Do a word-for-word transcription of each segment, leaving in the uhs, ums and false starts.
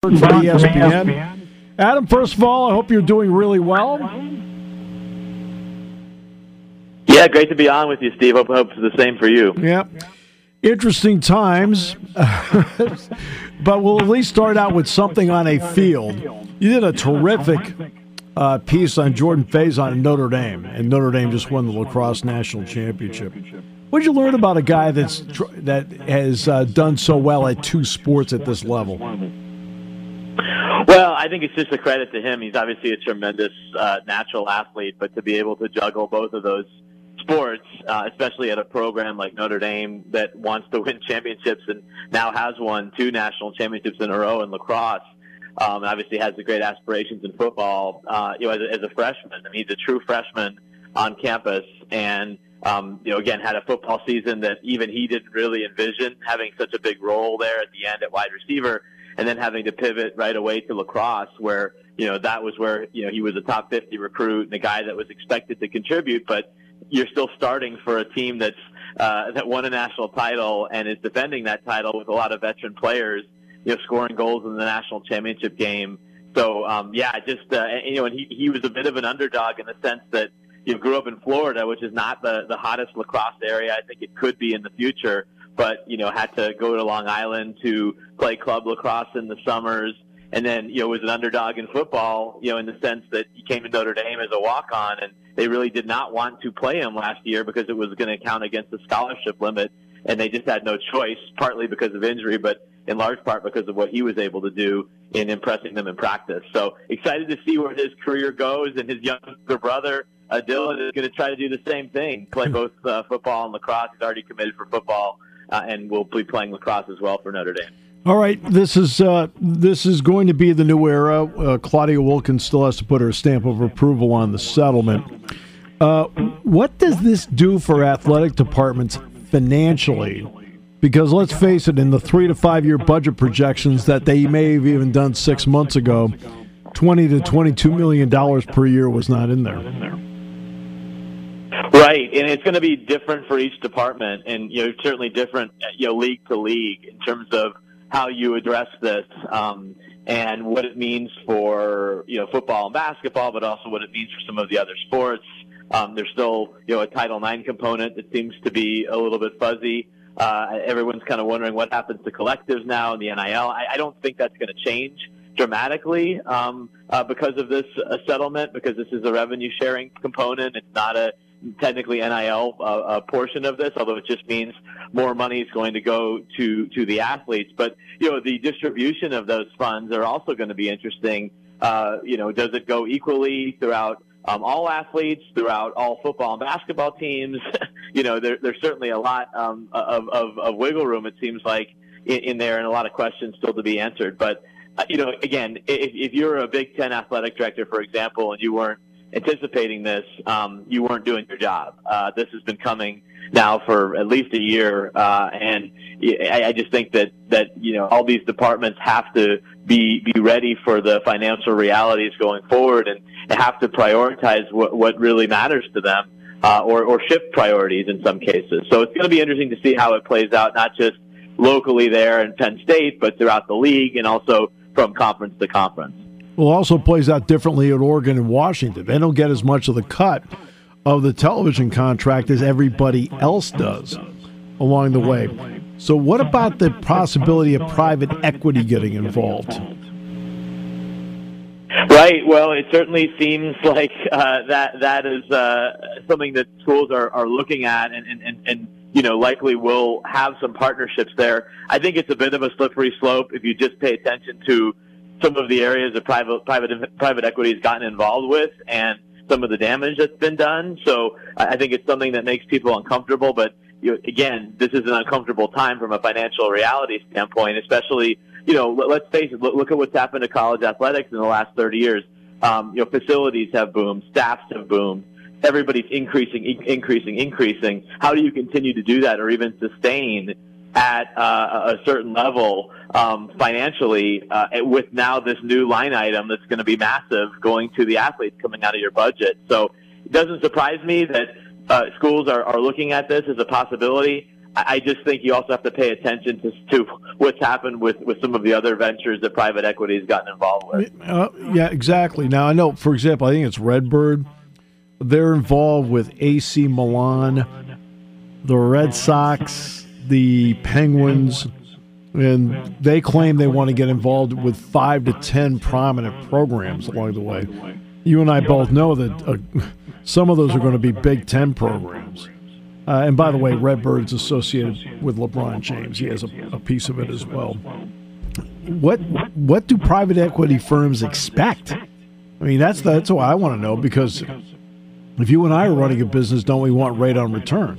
for E S P N. Adam, first of all, I hope you're doing really well. Yeah, great to be on with you, Steve. Hope, hope it's the same for you. Yeah. Interesting times, but we'll at least start out with something on a field. You did a terrific uh, piece on Jordan Faison in Notre Dame, and Notre Dame just won the lacrosse national championship. What did you learn about a guy that's that has uh, done so well at two sports at this level? Well, I think it's just a credit to him. He's obviously a tremendous uh, natural athlete, but to be able to juggle both of those sports, uh, especially at a program like Notre Dame that wants to win championships and now has won two national championships in a row in lacrosse, um, and obviously has the great aspirations in football. Uh, you know, as a, as a freshman, I mean, he's a true freshman on campus, and um, you know, again, had a football season that even he didn't really envision, having such a big role there at the end at wide receiver, and then having to pivot right away to lacrosse, where you know that was where you know he was a top fifty recruit and a guy that was expected to contribute, but you're still starting for a team that's uh, that won a national title and is defending that title with a lot of veteran players, you know, scoring goals in the national championship game. So, um, yeah, just uh, you know, and he he was a bit of an underdog in the sense that you know, grew up in Florida, which is not the the hottest lacrosse area. I think it could be in the future, but you know, had to go to Long Island to play club lacrosse in the summers. And then, you know, was an underdog in football, you know, in the sense that he came to Notre Dame as a walk-on, and they really did not want to play him last year because it was going to count against the scholarship limit, and they just had no choice, partly because of injury, but in large part because of what he was able to do in impressing them in practice. So excited to see where his career goes, and his younger brother, uh, Dylan, is going to try to do the same thing, play both uh, football and lacrosse. He's already committed for football, uh, and will be playing lacrosse as well for Notre Dame. All right, this is uh, this is going to be the new era. Uh, Claudia Wilkins still has to put her stamp of approval on the settlement. Uh, what does this do for athletic departments financially? Because let's face it, in the three to five year budget projections that they may have even done six months ago, twenty to twenty-two million dollars per year was not in there. Right, and it's going to be different for each department, and you know certainly different, you know, league to league in terms of how you address this, um, and what it means for, you know, football and basketball, but also what it means for some of the other sports. Um, there's still, you know, a Title nine component that seems to be a little bit fuzzy. Uh, everyone's kind of wondering what happens to collectives now in the N I L. I, I don't think that's going to change dramatically um, uh, because of this uh, settlement, because this is a revenue sharing component. It's not a technically N I L uh, uh, portion of this, although it just means more money is going to go to to the athletes. But you know, the distribution of those funds are also going to be interesting. Uh, you know, does it go equally throughout um, all athletes, throughout all football and basketball teams? you know, there, there's certainly a lot um, of, of, of wiggle room, it seems like, in, in there, and a lot of questions still to be answered. But uh, you know, again, if, if you're a Big Ten athletic director, for example, and you weren't anticipating this, um, you weren't doing your job. Uh, this has been coming now for at least a year, uh, and I, I just think that, that, you know, all these departments have to be, be ready for the financial realities going forward, and have to prioritize what, what really matters to them, uh, or, or shift priorities in some cases. So it's going to be interesting to see how it plays out, not just locally there in Penn State, but throughout the league, and also from conference to conference. Well, also plays out differently at Oregon and Washington. They don't get as much of the cut of the television contract as everybody else does along the way. So what about the possibility of private equity getting involved? Right. Well, it certainly seems like uh, that that is uh, something that schools are, are looking at, and, and, and, and you know, likely will have some partnerships there. I think it's a bit of a slippery slope if you just pay attention to some of the areas that private private private equity has gotten involved with, and some of the damage that's been done. So I think it's something that makes people uncomfortable. But you know, again, this is an uncomfortable time from a financial reality standpoint, especially, you know, let's face it, look at what's happened to college athletics in the last thirty years. Um, you know, facilities have boomed, staffs have boomed. Everybody's increasing, increasing, increasing. How do you continue to do that, or even sustain at uh, a certain level um, financially uh, with now this new line item that's going to be massive going to the athletes coming out of your budget? So it doesn't surprise me that uh, schools are, are looking at this as a possibility. I just think you also have to pay attention to, to what's happened with, with some of the other ventures that private equity has gotten involved with. Uh, yeah, exactly. Now, I know, for example, I think it's Redbird. They're involved with A C Milan, the Red Sox, the Penguins, and they claim they want to get involved with five to ten prominent programs along the way. You and I both know that uh, some of those are going to be Big Ten programs. Uh, and by the way, Redbird's associated with LeBron James. He has a, a piece of it as well. What what do private equity firms expect? I mean, that's that's what I want to know, because if you and I are running a business, don't we want rate on return?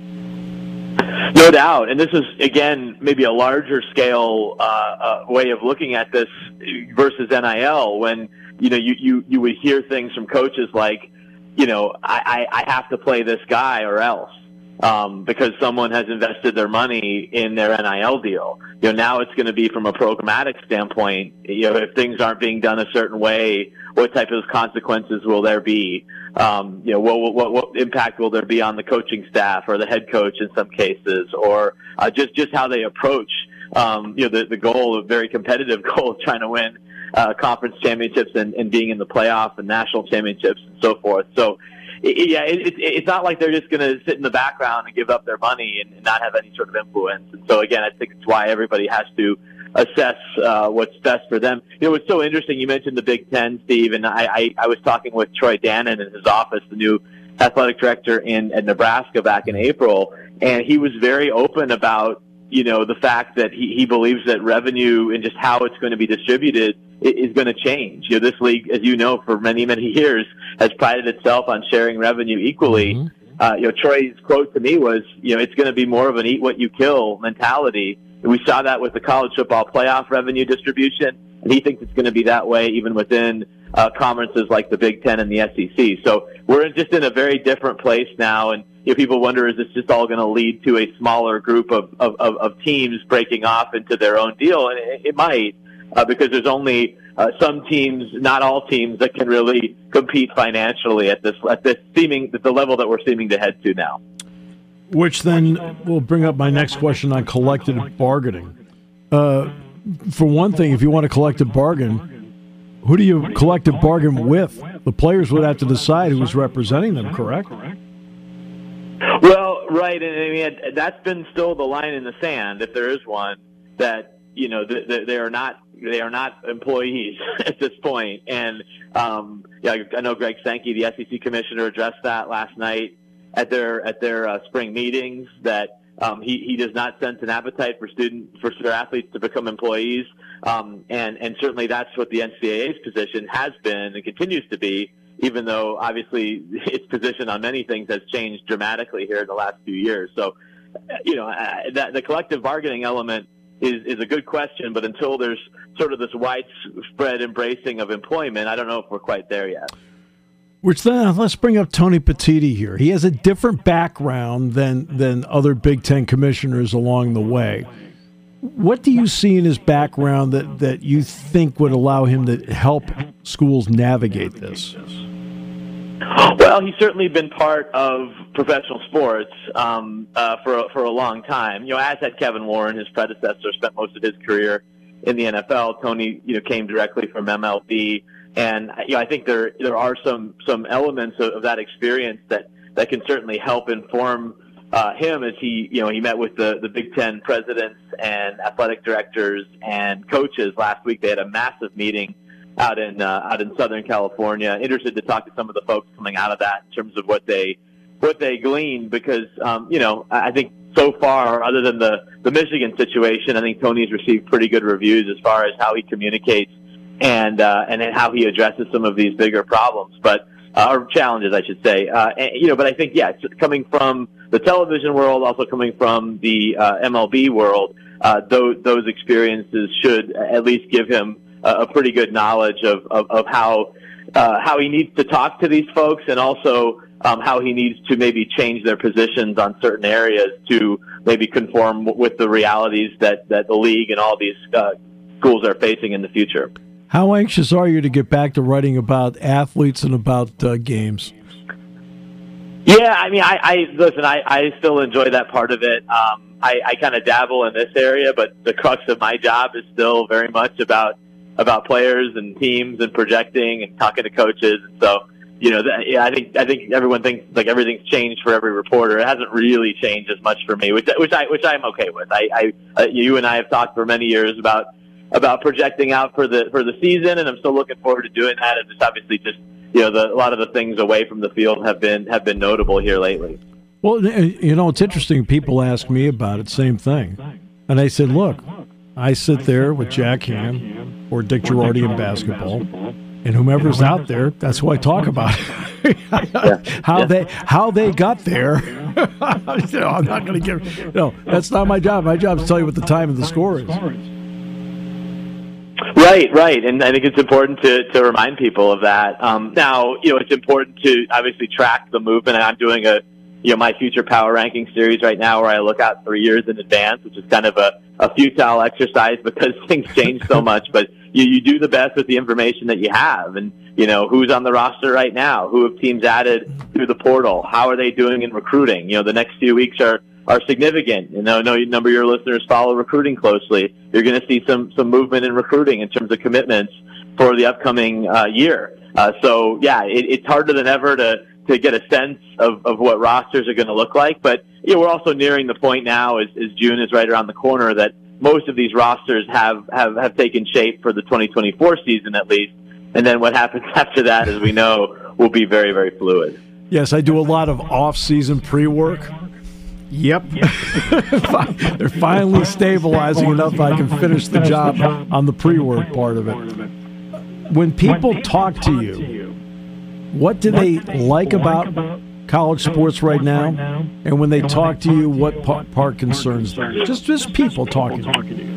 No doubt. And this is, again, maybe a larger scale uh, uh, way of looking at this versus N I L, when, you know, you, you, you would hear things from coaches like, you know, I, I, I have to play this guy or else. Um, because someone has invested their money in their N I L deal. You know, now it's going to be from a programmatic standpoint. You know, if things aren't being done a certain way, what type of consequences will there be? Um, you know, what, what, what impact will there be on the coaching staff or the head coach in some cases, or uh, just just how they approach, um, you know, the, the goal, a very competitive goal of trying to win uh, conference championships and, and being in the playoff and national championships and so forth. So. Yeah, it, it, it's not like they're just going to sit in the background and give up their money and, and not have any sort of influence. And so, again, I think it's why everybody has to assess uh, what's best for them. You know, it's so interesting. You mentioned the Big Ten, Steve, and I, I, I was talking with Troy Dannon in his office, the new athletic director in, in Nebraska, back in April, and he was very open about, you know, the fact that he, he believes that revenue and just how it's going to be distributed is going to change. You know, this league, as you know, for many, many years has prided itself on sharing revenue equally. Mm-hmm. Uh, you know, Troy's quote to me was, you know, it's going to be more of an eat what you kill mentality. And we saw that with the college football playoff revenue distribution, and he thinks it's going to be that way even within uh, conferences like the Big Ten and the S E C. So we're just in a very different place now, and you know, people wonder, is this just all going to lead to a smaller group of, of, of, of teams breaking off into their own deal? And it, it might. Uh, because there's only uh, some teams, not all teams, that can really compete financially at this at this seeming at the level that we're seeming to head to now. Which then will bring up my next question on collective bargaining. Uh, for one thing, if you want a collective bargain, who do you collective bargain with? The players would have to decide who's representing them, correct? Well, right, and I mean that's been still the line in the sand, if there is one, that you know they, they are not. They are not employees at this point. And, um, yeah, I know Greg Sankey, the S E C commissioner, addressed that last night at their, at their, uh, spring meetings, that, um, he, he does not sense an appetite for student, for their athletes to become employees. Um, and, and certainly that's what the N C double A's position has been and continues to be, even though obviously its position on many things has changed dramatically here in the last few years. So, you know, uh, that the collective bargaining element is, is a good question, but until there's sort of this widespread embracing of employment, I don't know if we're quite there yet. Which then, let's bring up Tony Petitti here. He has a different background than than other Big Ten commissioners along the way. What do you see in his background that, that you think would allow him to help schools navigate this? Well, he's certainly been part of professional sports um, uh, for a, for a long time. You know, as had Kevin Warren, his predecessor, spent most of his career in the N F L. Tony, you know, came directly from M L B, and you know, I think there there are some some elements of, of that experience that, that can certainly help inform uh, him as he you know he met with the the Big Ten presidents and athletic directors and coaches last week. They had a massive meeting out in uh, out in Southern California. Interested to talk to some of the folks coming out of that in terms of what they what they gleaned, because um, you know I think so far, other than the the Michigan situation, I think Tony's received pretty good reviews as far as how he communicates and uh, and how he addresses some of these bigger problems, but uh, or challenges, I should say. Uh, and, you know, but I think yeah, it's coming from the television world, also coming from the uh, M L B world, uh, those those experiences should at least give him a pretty good knowledge of, of, of how uh, how he needs to talk to these folks, and also um, how he needs to maybe change their positions on certain areas to maybe conform with the realities that, that the league and all these uh, schools are facing in the future. How anxious are you to get back to writing about athletes and about uh, games? Yeah, I mean, I, I listen. I, I still enjoy that part of it. Um, I, I kind of dabble in this area, but the crux of my job is still very much about about players and teams and projecting and talking to coaches. And so, you know, that, yeah, I think I think everyone thinks like everything's changed for every reporter. It hasn't really changed as much for me, which which I which I'm okay with. I, I uh, you and I have talked for many years about about projecting out for the for the season, and I'm still looking forward to doing that. And it's obviously just. You know, the, a lot of the things away from the field have been have been notable here lately. Well, you know, it's interesting. People ask me about it, same thing. And I said, look, I sit there with Jack Ham or Dick Girardi in basketball, and whomever's out there, that's who I talk about. yeah. how yeah. they how they got there. you know, I'm not going to give. No, that's not my job. My job is to tell you what the time of the score is. Right, right, and I think it's important to, to remind people of that. Um, now, you know, it's important to obviously track the movement. And I'm doing a, you know, my future power ranking series right now, where I look out three years in advance, which is kind of a, a futile exercise because things change so much. But you, you do the best with the information that you have, and you know who's on the roster right now, who have teams added through the portal, how are they doing in recruiting? You know, the next few weeks are. are significant. You know, I know a number of your listeners follow recruiting closely. You're going to see some some movement in recruiting in terms of commitments for the upcoming uh, year. Uh, so, yeah, it, it's harder than ever to, to get a sense of, of what rosters are going to look like. But you know, we're also nearing the point now, as, as June is right around the corner, that most of these rosters have, have, have taken shape for the twenty twenty-four season at least. And then what happens after that, as we know, will be very, very fluid. Yes, I do a lot of off-season pre-work. Yep. They're finally stabilizing enough I can finish the job on the pre-work part of it. When people talk to you, what do they like about college sports right now? And when they talk to you, what part concerns them? Just, just people talking to you.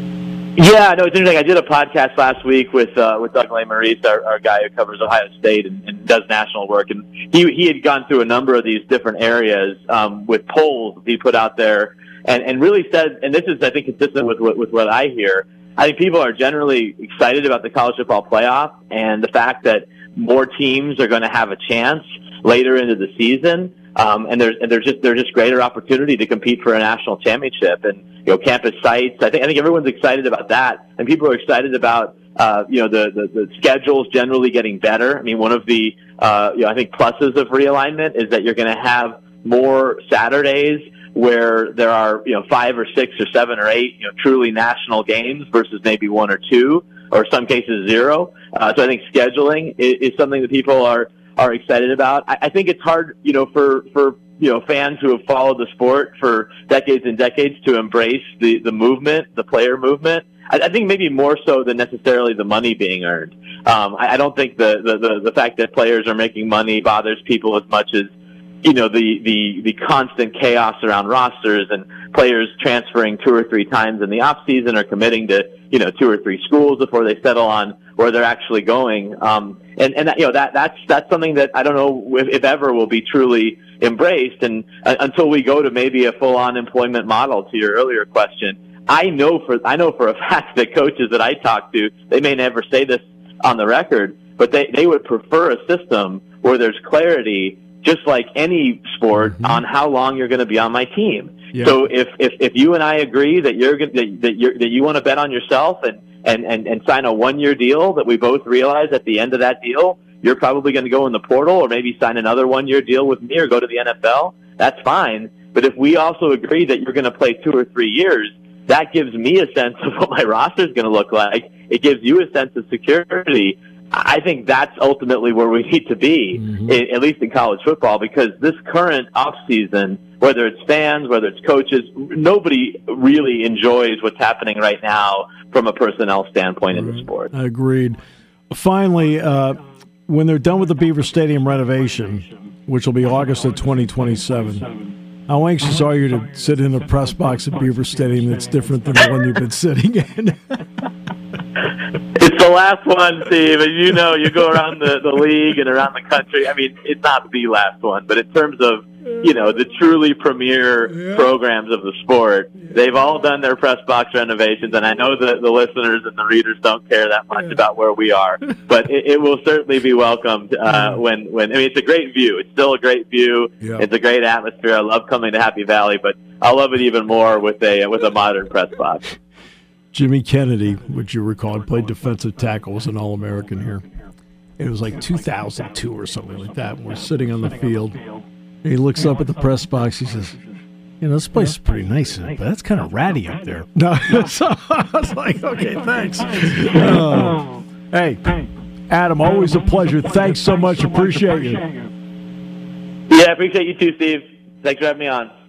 Yeah, no, it's interesting. I did a podcast last week with uh, with Doug Lesmerises, our, our guy who covers Ohio State and, and does national work, and he he had gone through a number of these different areas um, with polls he put out there, and, and really said, and this is I think consistent with what, with what I hear. I think people are generally excited about the college football playoff and the fact that more teams are going to have a chance later into the season. Um, and there's and there's just there's just greater opportunity to compete for a national championship, and you know campus sites. I think I think everyone's excited about that, and people are excited about uh, you know the, the the schedules generally getting better. I mean, one of the uh, you know I think pluses of realignment is that you're going to have more Saturdays where there are you know five or six or seven or eight you know truly national games versus maybe one or two, or some cases zero. Uh, so I think scheduling is, is something that people are. are excited about. I, I think it's hard, you know, for, for, you know, fans who have followed the sport for decades and decades to embrace the, the movement, the player movement. I, I think maybe more so than necessarily the money being earned. Um, I, I don't think the, the, the, the fact that players are making money bothers people as much as, you know, the, the, the constant chaos around rosters and players transferring two or three times in the off season or committing to, you know, two or three schools before they settle on where they're actually going. Um, and, and that, you know, that, that's, that's something that I don't know if, if ever will be truly embraced. And uh, until we go to maybe a full on employment model, to your earlier question, I know for, I know for a fact that coaches that I talk to, they may never say this on the record, but they, they would prefer a system where there's clarity, just like any sport, mm-hmm. on how long you're going to be on my team. Yeah. So if, if, if you and I agree that you're going that, that you're, that you want to bet on yourself and, and, and, and sign a one year deal that we both realize at the end of that deal, you're probably going to go in the portal or maybe sign another one year deal with me or go to the N F L, that's fine. But if we also agree that you're going to play two or three years, that gives me a sense of what my roster is going to look like. It gives you a sense of security. I think that's ultimately where we need to be, mm-hmm. in, at least in college football, because this current off season, whether it's fans, whether it's coaches, nobody really enjoys what's happening right now from a personnel standpoint in the sport. Agreed. Finally, uh, when they're done with the Beaver Stadium renovation, which will be August of twenty twenty-seven, how anxious are you to sit in the press box at Beaver Stadium that's different than the one you've been sitting in? It's the last one, Steve, and you know you go around the, the league and around the country. I mean, it's not the last one, but in terms of, you know, the truly premier yeah. programs of the sport, they've all done their press box renovations, and I know that the listeners and the readers don't care that much yeah. about where we are, but it, it will certainly be welcomed uh, when, when, I mean, it's a great view. It's still a great view. Yeah. It's a great atmosphere. I love coming to Happy Valley, but I love it even more with a, with a modern press box. Jimmy Kennedy, which you recall, played defensive tackle, was an All-American here. It was like two thousand two or something like that. We're sitting on the field. He looks up at the press box. He says, you know, this place is pretty nice, but that's kind of ratty up there. No, so I was like, okay, thanks. Uh, hey, Adam, always a pleasure. Thanks so much. Appreciate you. Yeah, I appreciate you too, Steve. Thanks for having me on.